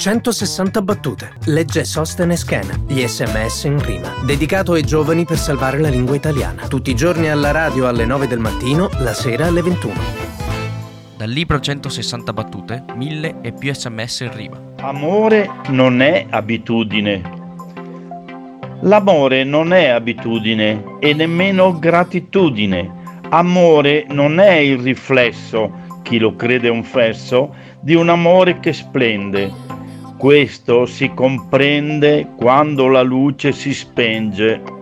160 battute. Legge Sostenes Schena. Gli SMS in rima. Dedicato ai giovani per salvare la lingua italiana. Tutti i giorni alla radio alle 9 del mattino, la sera alle 21. Dal libro 160 battute, 1000 e più SMS in rima. Amore non è abitudine. L'amore non è abitudine e nemmeno gratitudine. Amore non è il riflesso, chi lo crede un fesso, di un amore che splende. Questo si comprende quando la luce si spenge.